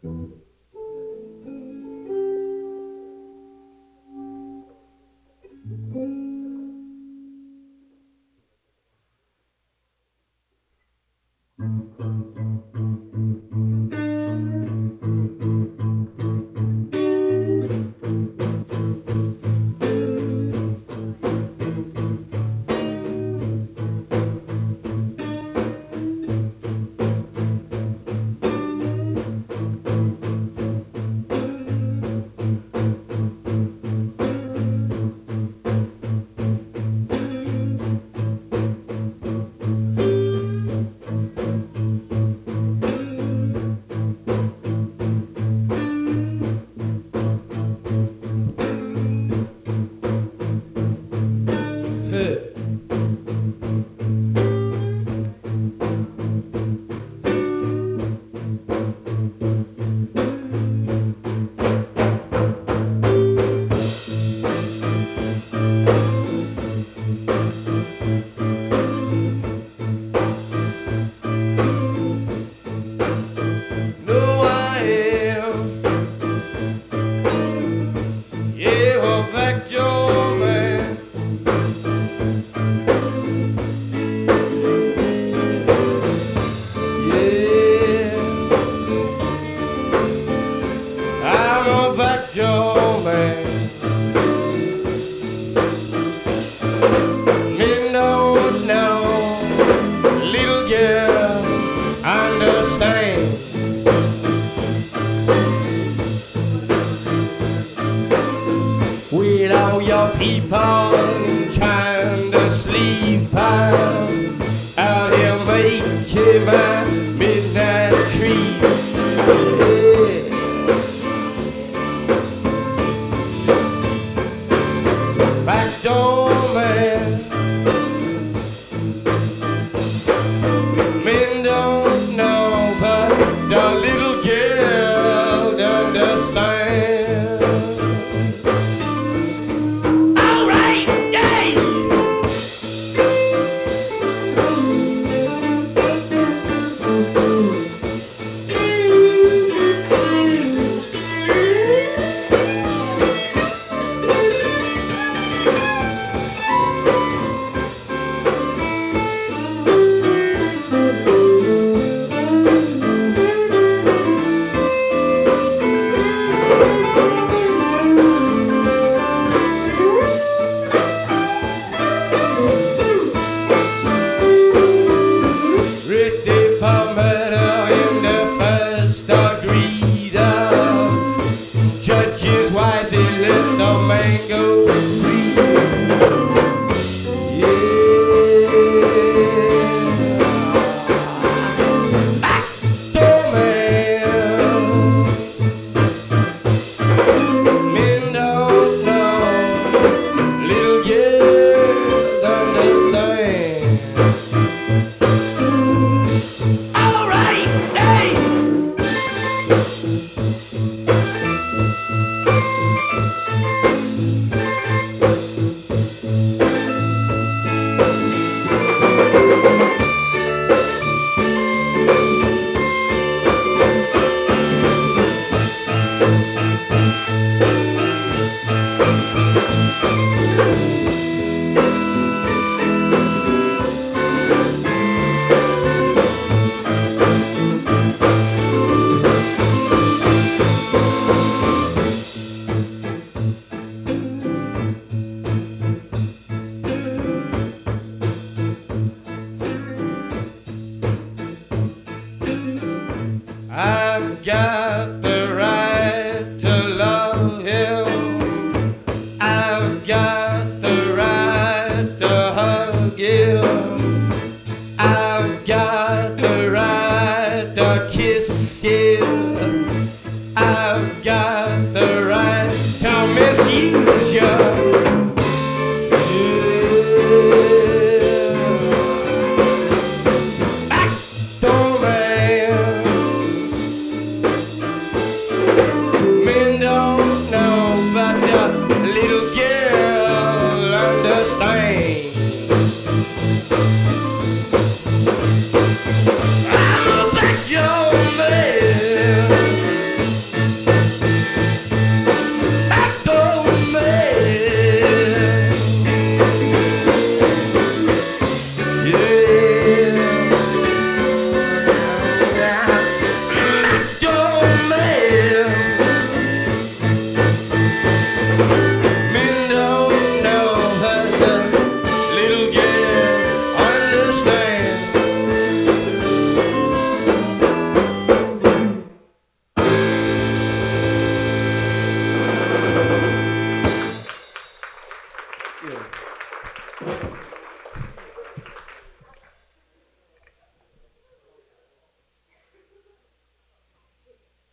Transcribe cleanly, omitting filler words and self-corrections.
People trying to sleep out here making my midnight creep. Yeah. Back door man, men don't know, but the little girl understands. Judges wisely let the man go free. Yeah. Back door man, men don't know, little girls understand. All right, hey. I've got the right to love him. I've got the right to hug him. I've got the right to kiss him. I've got